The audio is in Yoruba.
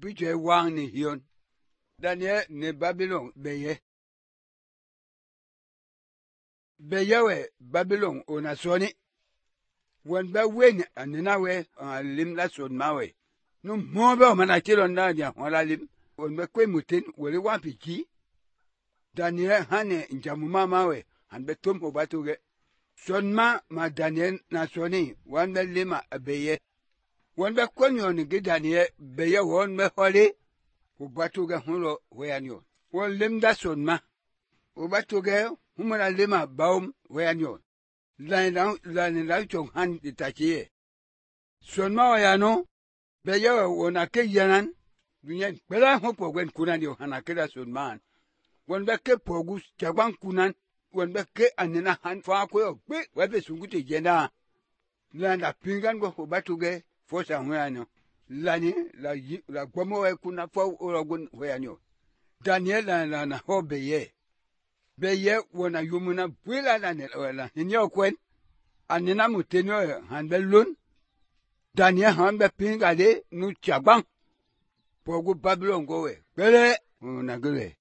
piche wang ni hiyon. Daniel ne Babylon beye. Beyewe Babylon onasoni. Wan ba wen anina we lim la son mawe. No mobe o manakilo ndanya wala lim. Wan ba kwe mutin wale wapiki. Daniel hane njamuma mawe. Han betum obatuge. Son ma Daniel nasoni. Wan ba lima beye. Wan ba konyo ni Daniel beye wan ba holi. Obatuge hulo weanyo. Wan lim da son ma. Obatuge humana lima baum weanyo. La chong han itachiye. Son ma wayano. Beye wana ke yanan. Dunyan bela hopo gwen kunan yo hanakela son man. Wan ba ke pogus chagwan kunan. Wan ba ke anina han fa ko yo gbe wabe sunguti jena. La pingan go obatuge fosa weanyo. Lani la gomo we kuna fo orogun weanyo. Daniel na ho beye. Beye wana yumuna bwila la hinyo kwen. Anina mutenyo han belun. Daniel han be pingale nu chabang. Pogu Babylon gowe. Bele. Unagule.